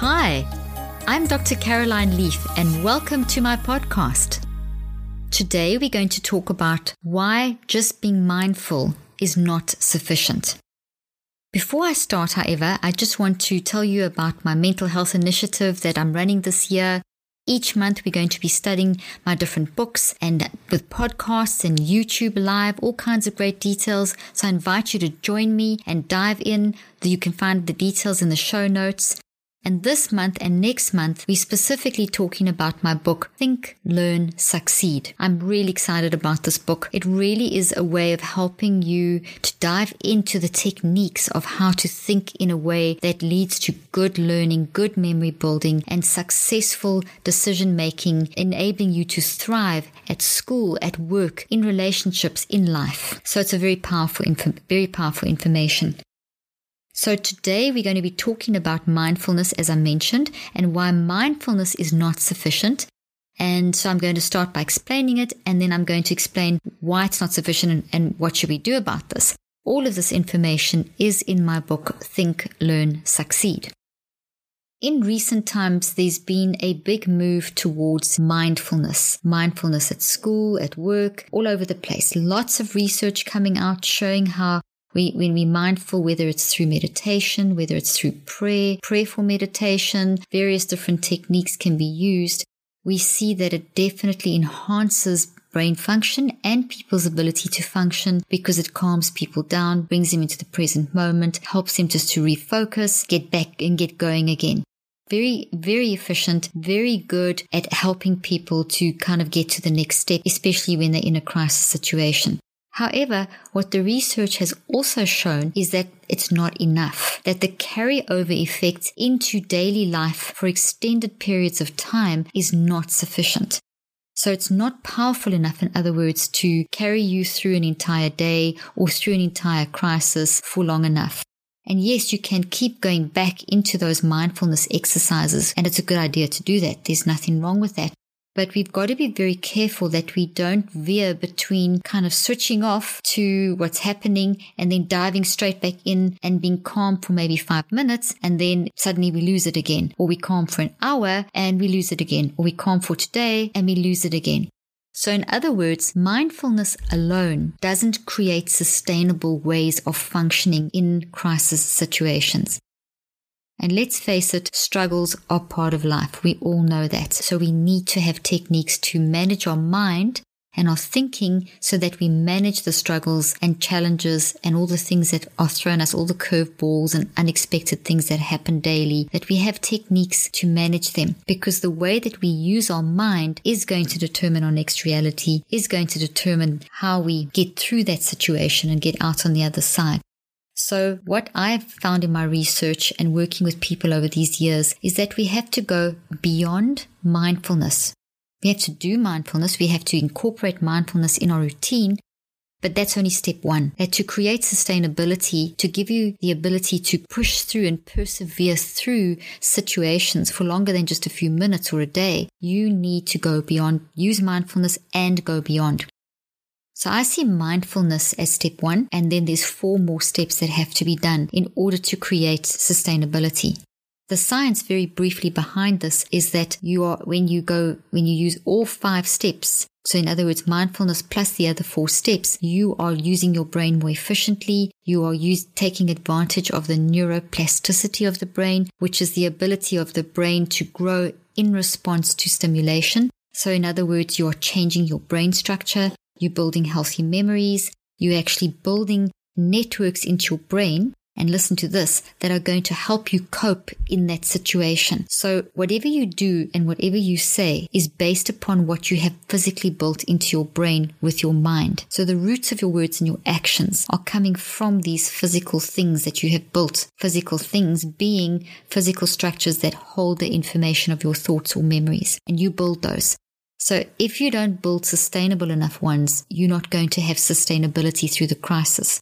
Hi, I'm Dr. Caroline Leaf and welcome to my podcast. Today we're going to talk about why just being mindful is not sufficient. Before I start, however, I just want to tell you about my mental health initiative that I'm running this year. Each month we're going to be studying my different books and with podcasts and YouTube Live, all kinds of great details. So I invite you to join me and dive in. You can find the details in the show notes. And this month and next month, we're specifically talking about my book, Think, Learn, Succeed. I'm really excited about this book. It really is a way of helping you to dive into the techniques of how to think in a way that leads to good learning, good memory building, and successful decision making, enabling you to thrive at school, at work, in relationships, in life. So it's a very powerful information. So today we're going to be talking about mindfulness, as I mentioned, and why mindfulness is not sufficient. And so I'm going to start by explaining it, and then I'm going to explain why it's not sufficient and what should we do about this. All of this information is in my book, Think, Learn, Succeed. In recent times, there's been a big move towards mindfulness at school, at work, all over the place. Lots of research coming out showing how when we're mindful, whether it's through meditation, whether it's through prayerful meditation, various different techniques can be used. We see that it definitely enhances brain function and people's ability to function because it calms people down, brings them into the present moment, helps them just to refocus, get back and get going again. Very, very efficient, very good at helping people to kind of get to the next step, especially when they're in a crisis situation. However, what the research has also shown is that it's not enough, that the carryover effect into daily life for extended periods of time is not sufficient. So it's not powerful enough, in other words, to carry you through an entire day or through an entire crisis for long enough. And yes, you can keep going back into those mindfulness exercises, and it's a good idea to do that. There's nothing wrong with that. But we've got to be very careful that we don't veer between kind of switching off to what's happening and then diving straight back in and being calm for maybe 5 minutes, and then suddenly we lose it again. Or we calm for an hour and we lose it again. Or we calm for today and we lose it again. So in other words, mindfulness alone doesn't create sustainable ways of functioning in crisis situations. And let's face it, struggles are part of life. We all know that. So we need to have techniques to manage our mind and our thinking so that we manage the struggles and challenges and all the things that are thrown us, all the curveballs and unexpected things that happen daily, that we have techniques to manage them. Because the way that we use our mind is going to determine our next reality, is going to determine how we get through that situation and get out on the other side. So what I've found in my research and working with people over these years is that we have to go beyond mindfulness. We have to do mindfulness. We have to incorporate mindfulness in our routine. But that's only step one. And to create sustainability, to give you the ability to push through and persevere through situations for longer than just a few minutes or a day, you need to go beyond, use mindfulness and go beyond. So I see mindfulness as step one, and then there's 4 more steps that have to be done in order to create sustainability. The science very briefly behind this is that when you use all 5 steps, so in other words, mindfulness plus the other 4 steps, you are using your brain more efficiently. You are taking advantage of the neuroplasticity of the brain, which is the ability of the brain to grow in response to stimulation. So in other words, you are changing your brain structure. You're building healthy memories. You're actually building networks into your brain, and listen to this, that are going to help you cope in that situation. So whatever you do and whatever you say is based upon what you have physically built into your brain with your mind. So the roots of your words and your actions are coming from these physical things that you have built. Physical things being physical structures that hold the information of your thoughts or memories, and you build those. So if you don't build sustainable enough ones, you're not going to have sustainability through the crisis.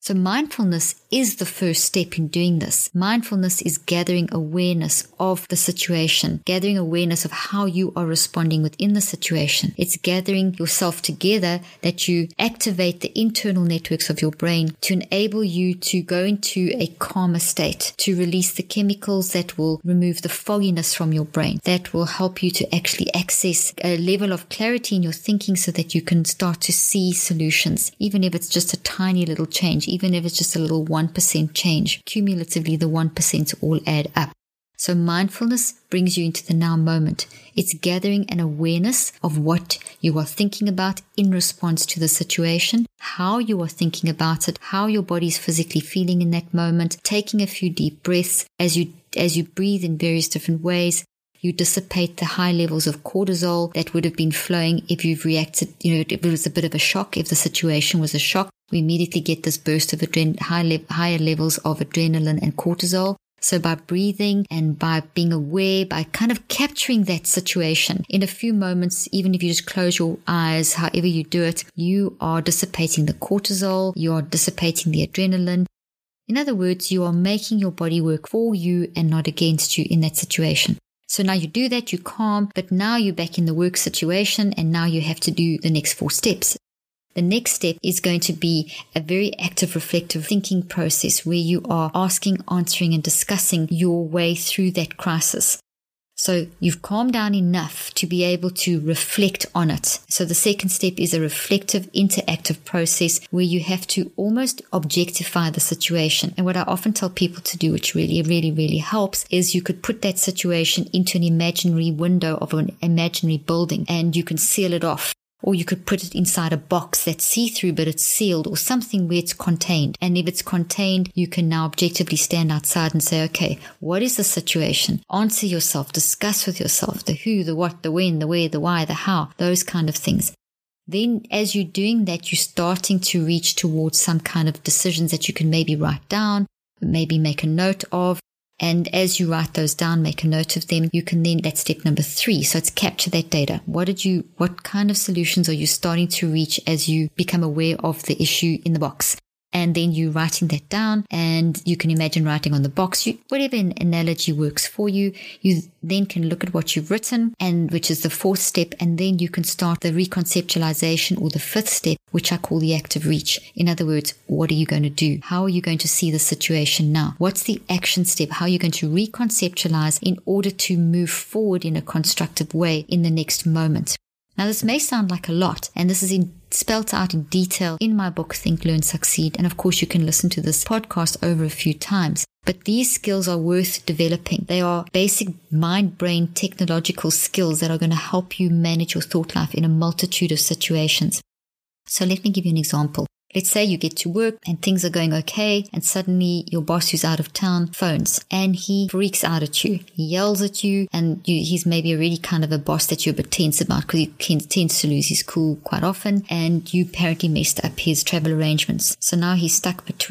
So mindfulness is the first step in doing this. Mindfulness is gathering awareness of the situation, gathering awareness of how you are responding within the situation. It's gathering yourself together that you activate the internal networks of your brain to enable you to go into a calmer state, to release the chemicals that will remove the fogginess from your brain, that will help you to actually access a level of clarity in your thinking so that you can start to see solutions, even if it's just a tiny little change. Even if it's just a little 1% change, cumulatively the 1% all add up. So mindfulness brings you into the now moment. It's gathering an awareness of what you are thinking about in response to the situation, how you are thinking about it, how your body is physically feeling in that moment, taking a few deep breaths as you breathe in various different ways. You dissipate the high levels of cortisol that would have been flowing if you've reacted, if it was a bit of a shock, if the situation was a shock. We immediately get this burst of higher levels of adrenaline and cortisol. So by breathing and by being aware, by kind of capturing that situation in a few moments, even if you just close your eyes, however you do it, you are dissipating the cortisol, you are dissipating the adrenaline. In other words, you are making your body work for you and not against you in that situation. So now you do that, you calm, but now you're back in the work situation and now you have to do the next 4 steps. The next step is going to be a very active, reflective thinking process where you are asking, answering, and discussing your way through that crisis. So you've calmed down enough to be able to reflect on it. So the second step is a reflective, interactive process where you have to almost objectify the situation. And what I often tell people to do, which really, really, really helps, is you could put that situation into an imaginary window of an imaginary building and you can seal it off. Or you could put it inside a box that's see-through but it's sealed, or something where it's contained. And if it's contained, you can now objectively stand outside and say, okay, what is the situation? Answer yourself, discuss with yourself the who, the what, the when, the where, the why, the how, those kind of things. Then as you're doing that, you're starting to reach towards some kind of decisions that you can maybe write down, maybe make a note of. And as you write those down, make a note of them, you can then, that's step number 3. So it's capture that data. What kind of solutions are you starting to reach as you become aware of the issue in the box? And then you writing that down, and you can imagine writing on the box, whatever analogy works for you. You then can look at what you've written, and which is the 4th step, and then you can start the reconceptualization, or the 5th step, which I call the active reach. In other words, what are you going to do? How are you going to see the situation now? What's the action step? How are you going to reconceptualize in order to move forward in a constructive way in the next moment? Now, this may sound like a lot, and this is spelt out in detail in my book, Think, Learn, Succeed. And of course, you can listen to this podcast over a few times. But these skills are worth developing. They are basic mind-brain technological skills that are going to help you manage your thought life in a multitude of situations. So let me give you an example. Let's say you get to work and things are going okay, and suddenly your boss who's out of town phones and he freaks out at you. He yells at you, and he's maybe already kind of a boss that you're a bit tense about because he tends to lose his cool quite often, and you apparently messed up his travel arrangements. So now he's stuck at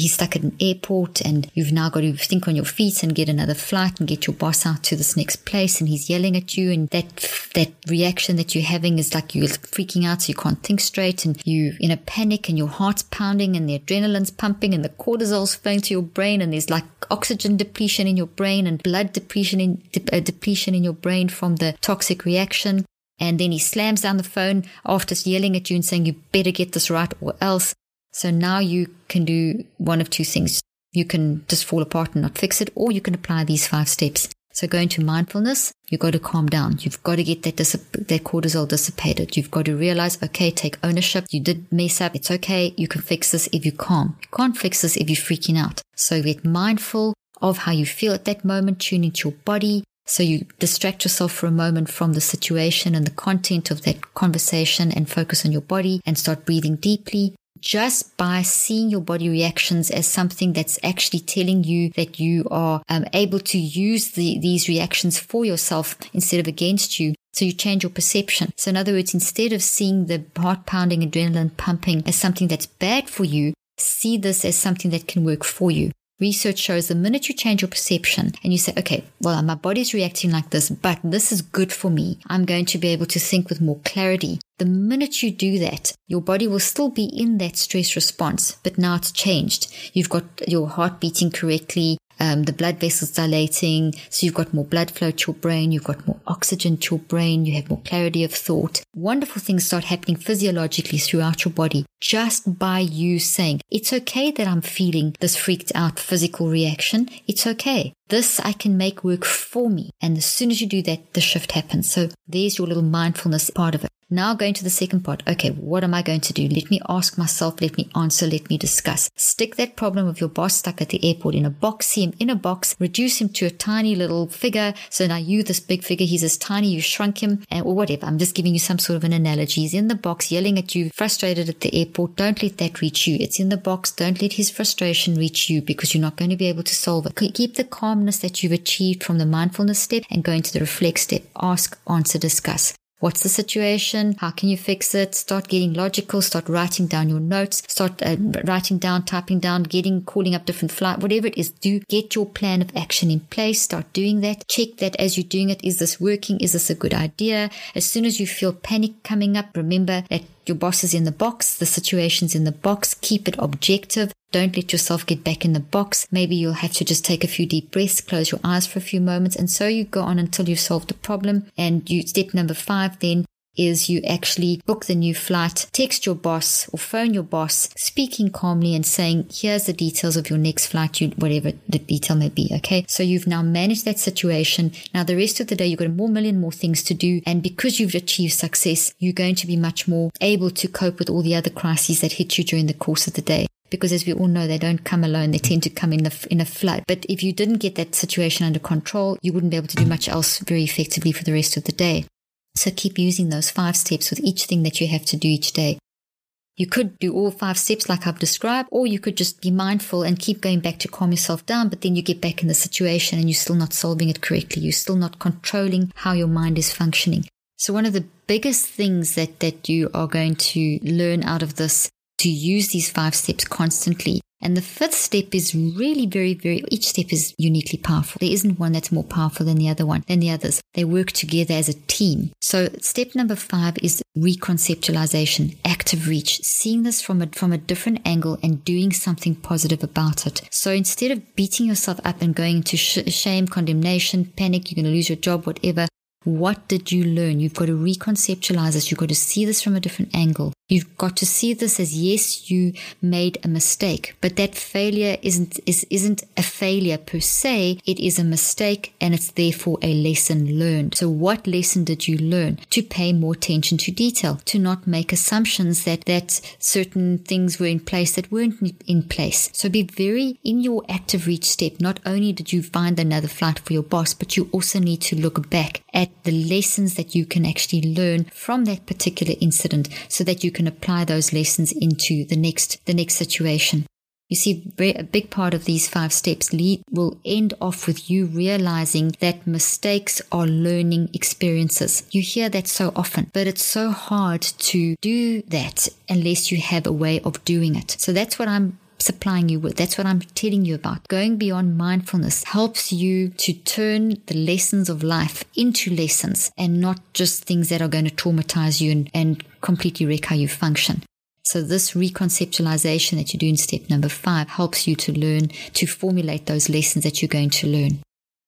an airport, and you've now got to think on your feet and get another flight and get your boss out to this next place, and he's yelling at you, and that reaction that you're having is like you're freaking out, so you can't think straight, and you're in a panic, and your heart's pounding and the adrenaline's pumping and the cortisol's flowing to your brain, and there's like oxygen depletion in your brain and blood depletion in your brain from the toxic reaction. And then he slams down the phone after yelling at you and saying, you better get this right or else. So now you can do one of 2 things. You can just fall apart and not fix it, or you can apply these 5 steps. So go into mindfulness, you've got to calm down. You've got to get that cortisol dissipated. You've got to realize, okay, take ownership. You did mess up. It's okay. You can fix this if you calm. You can't fix this if you're freaking out. So get mindful of how you feel at that moment. Tune into your body. So you distract yourself for a moment from the situation and the content of that conversation and focus on your body and start breathing deeply. Just by seeing your body reactions as something that's actually telling you that you are able to use these reactions for yourself instead of against you. So you change your perception. So in other words, instead of seeing the heart pounding, adrenaline pumping as something that's bad for you, see this as something that can work for you. research shows the minute you change your perception and you say, okay, well, my body's reacting like this, but this is good for me. I'm going to be able to think with more clarity. The minute you do that, your body will still be in that stress response, but now it's changed. You've got your heart beating correctly, the blood vessels dilating, so you've got more blood flow to your brain, you've got more oxygen to your brain, you have more clarity of thought. Wonderful things start happening physiologically throughout your body just by you saying, it's okay that I'm feeling this freaked out physical reaction. It's okay. This I can make work for me. And as soon as you do that, the shift happens. So there's your little mindfulness part of it. Now going to the second part. Okay, what am I going to do? Let me ask myself, let me answer, let me discuss. Stick that problem of your boss stuck at the airport in a box, see him in a box, reduce him to a tiny little figure. So now you, this big figure, he's as tiny, you shrunk him, or whatever. I'm just giving you some sort of an analogy. He's in the box yelling at you, frustrated at the airport. Don't let that reach you. It's in the box. Don't let his frustration reach you because you're not going to be able to solve it. Keep the calmness that you've achieved from the mindfulness step and go into the reflect step. Ask, answer, discuss. What's the situation? How can you fix it? Start getting logical. Start writing down your notes. Start writing down, typing down, calling up different flights, whatever it is. Get your plan of action in place. Start doing that. Check that as you're doing it. Is this working? Is this a good idea? As soon as you feel panic coming up, remember that your boss is in the box. The situation's in the box. Keep it objective. Don't let yourself get back in the box. Maybe you'll have to just take a few deep breaths, close your eyes for a few moments, and so you go on until you've solved the problem. And step number 5 then is you actually book the new flight, text your boss or phone your boss, speaking calmly and saying, here's the details of your next flight, whatever the detail may be, okay? So you've now managed that situation. Now the rest of the day, you've got a million more things to do. And because you've achieved success, you're going to be much more able to cope with all the other crises that hit you during the course of the day. Because as we all know, they don't come alone. They tend to come in a flood. But if you didn't get that situation under control, you wouldn't be able to do much else very effectively for the rest of the day. So keep using those 5 steps with each thing that you have to do each day. You could do all 5 steps like I've described, or you could just be mindful and keep going back to calm yourself down, but then you get back in the situation and you're still not solving it correctly. You're still not controlling how your mind is functioning. So one of the biggest things that you are going to learn out of this, to use these 5 steps constantly. And the 5th step is really each step is uniquely powerful. There isn't one that's more powerful than the others. They work together as a team. So step number 5 is reconceptualization, active reach, seeing this from a different angle and doing something positive about it. So instead of beating yourself up and going into shame, condemnation, panic, you're going to lose your job, whatever, what did you learn? You've got to reconceptualize this. You've got to see this from a different angle. You've got to see this as, yes, you made a mistake, but that failure isn't a failure per se. It is a mistake and it's therefore a lesson learned. So what lesson did you learn? To pay more attention to detail, to not make assumptions that certain things were in place that weren't in place. So be very in your active reach step. Not only did you find another flight for your boss, but you also need to look back at the lessons that you can actually learn from that particular incident so that you can apply those lessons into the next situation. You see, a big part of these 5 steps will end off with you realizing that mistakes are learning experiences. You hear that so often, but it's so hard to do that unless you have a way of doing it. So that's what I'm supplying you with. That's what I'm telling you about. Going beyond mindfulness helps you to turn the lessons of life into lessons and not just things that are going to traumatize you and completely wreck how you function. So this reconceptualization that you do in step number 5 helps you to learn to formulate those lessons that you're going to learn.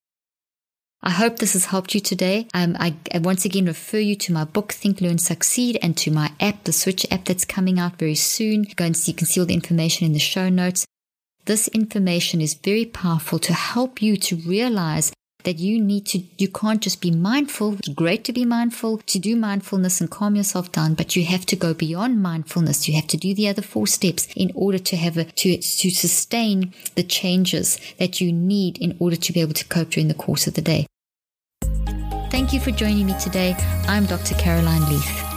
I hope this has helped you today. I once again refer you to my book, Think, Learn, Succeed, and to my app, the Switch app that's coming out very soon. Go and see, you can see all the information in the show notes. This information is very powerful to help you to realize that you can't just be mindful. It's great to be mindful, to do mindfulness and calm yourself down, but you have to go beyond mindfulness. You have to do the other 4 steps in order to sustain the changes that you need in order to be able to cope during the course of the day. Thank you for joining me today. I'm Dr. Caroline Leaf.